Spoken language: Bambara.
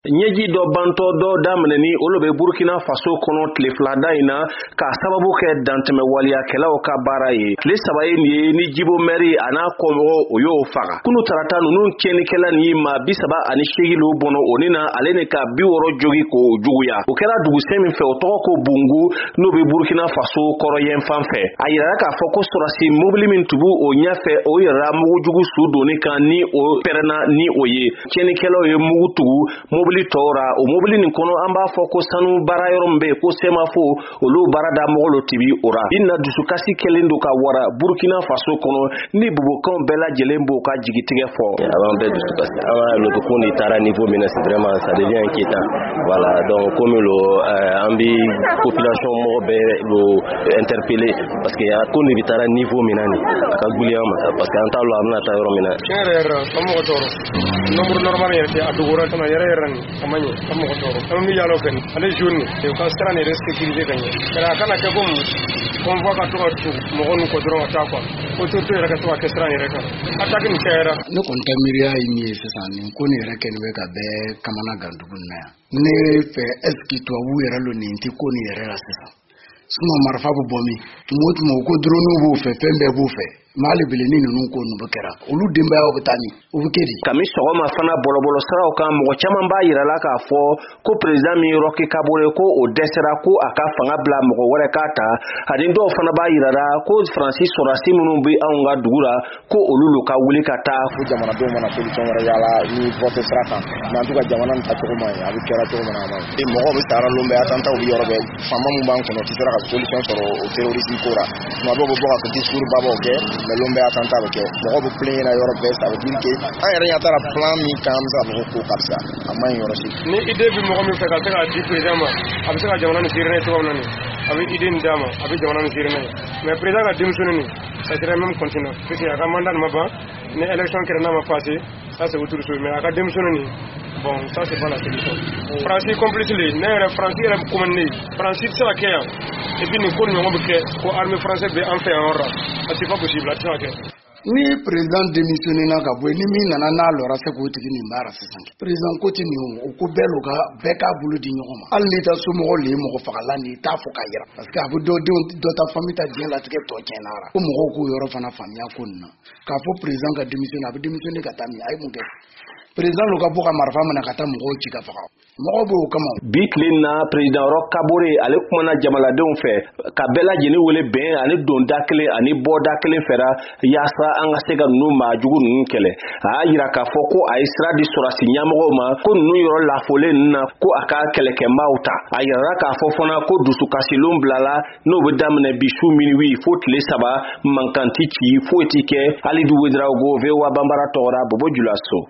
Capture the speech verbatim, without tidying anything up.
ɲɛji dɔ bantɔ dɔ daminɛni olu bɛ Burkina Faso kɔnɔ tile fila da in na ka sababu kɛ dantɛmɛ waliyakɛlaw ka baara ye. Tile saba ye nin ye ni Jibo mɛri a n'a kɔmɔgɔ o y'o faga. Kunu tarata ninnu tiɲɛnikɛla ni maa bi saba ani seegin lo bɔnɔ o ni na ale ni ka bi wɔɔrɔ jogi k'o juguya. O kɛra dugusɛ min fɛ o tɔgɔ ko Bungu n'o bɛ Burkina Faso kɔrɔ yen fan fɛ. A yirara k'a fɔ ko sɔrɔsi mobili min tubu o ɲɛfɛ o yɛrɛ mugujugu su donni kan ni o pɛrɛnna ni o ye. Tiɲɛnikɛlaw ye mugu tugu mobili tɔra o mobili nin kɔnɔ an b'a fɔ ko sanu baara yɔrɔ min bɛ ko semafo olu baarada mɔgɔ lo tibi ora. Ina dusukasi kelen do ka wara Burkina Faso kɔnɔ ni bubukan bɛɛ lajɛlen b'o ka jigitigɛ fɔ. Avant bɛɛ dusukasi an le ko ni taara niveau min c'est vraiment ça devient inquiétant. Voilà donc comme le an bi population mɔgɔ bɛɛ lo interpeller parce que a ko ni bi taara niveau min na ni ka guliya ma parce que an t'a lo an na ta yɔrɔ min na. Yɛrɛ yɛrɛ mɔgɔ tɔɔrɔ nombre normal yɛrɛ tɛ a dogora tama yɛrɛ yɛrɛ ni amanye mɔgɔ tɔɔrɔ an mi yalo fɛn ale journée e ka sara ni sécurité kan ye kala kana kɛ ko on voit ka to ka tu mɔgɔ nu ko dɔrɔn ka taa quoi ko to to yɛrɛ ka to ka kɛ sara yɛrɛ kan attaque ni kɛra ne kon tɛ miiriya yi mi sisan ni ko ni yɛrɛ kɛ ni bɛ ka bɛɛ kamana gan dugu na ya ne fɛ est-ce que tubabu yɛrɛ lo nin ti ko ni yɛrɛ la sisan suma marfa bɛ bɔ min tumo tumo ko drone b'o fɛ fɛn bɛɛ b'o fɛ mali bileni ninnu ko nu bɛ kɛra olu denbayaw bɛ taa ni o bɛ kɛ di kami sɔgɔma fana bɔlɔbɔlɔ siraw kan mɔgɔ caman b'a yirala k'a fɔ ko président min Roch Kabore ko o dɛsɛra ko a ka fanga bila mɔgɔ wɛrɛ k'a ta ani dɔw fana b'a yirala ko Faransi sɔrɔdasi minnu bɛ anw ka dugu la ko olu lu ka wuli ka taa ko jamanadenw mana solution wɛrɛ yala ni vote sira kan n'an tuka jamana nin tacogo ma ye a bɛ kɛra cogo min na a ma ɲi mɔgɔw bɛ taara lombe attentat bɛ yɔrɔ bɛɛ faama min b'an kɔnɔ tɛ sera ka solution sɔrɔ o terrorisme ko la tuma dɔw bɛ bɔ ka discours babaw kɛ mais lombe attentat bɛ kɛ mɔgɔw bɛ plaigner na yɔrɔ bɛɛ ça veut dire que an yɛrɛ ɲɛ taara plan min kan an bɛ se ka fɔ ko ka fisa a ma ɲi yɔrɔ si ni idée bi mɔgɔ min fɛ ka se ka di président ma a bɛ se ka jamana nin gérer cogo min na ni a bɛ idée nin d'a ma a bɛ jamana nin gérer mais président ka démissionner ni ça serait même continuer puisque a ka mandat ma ban ni élection kɛra n'a ma passé ça c'est autre chose mais a ka démissionner ni bon ça c'est pas la solution Francis complice le ne yɛrɛ Francis yɛrɛ commandé Francis tɛ se ka kɛ yan et puis nin ko nin ɲɔgɔn bɛ kɛ ko armée française bɛ an fɛ yan yɔrɔ la c'est pas possible a tɛ se ka kɛ ni président démissionné na ka bɔ ni min nana n'a lɔra se k'o tigi nin baara sisan président ko ti nin o ko bɛɛ lo ka bɛɛ k'a bolo di ɲɔgɔn ma hali ni ta somɔgɔ le mɔgɔ fagala ni t'a fɔ ka yira parce que a bɛ dɔ denw dɔ ta famille ta diɲɛ latigɛ tɔ tiɲɛna ara ko mɔgɔw k'o yɔrɔ fana faamuya ko nin na k'a fɔ président ka démissionné a bɛ démissionné ka taa min a ye mun kɛ président lo ka bɔ ka marifa minɛ ka taa mɔgɔw ci ka faga mɔgɔw b'o kama bi tile na président Roch Kabore ale kumana jamanadenw fɛ ka bɛɛ lajɛlen wele bɛn ani don da kelen ani bɔ da kelen fɛra yaasa an ka se ka ninnu maajugu ninnu kɛlɛ a y'a yira k'a fɔ ko a ye sira di sɔrɔsi ɲɛmɔgɔw ma ko ninnu yɔrɔ lafolen ninnu na ko a ka kɛlɛkɛmaaw ta a yirara k'a fɔ fana ko dusukasilen bilala n'o bɛ daminɛ bi su minuit fo tile saba mankanti ci foyi ti kɛ hali du Ouedraogo V O A Banbara tɔgɔra Bobo Julaso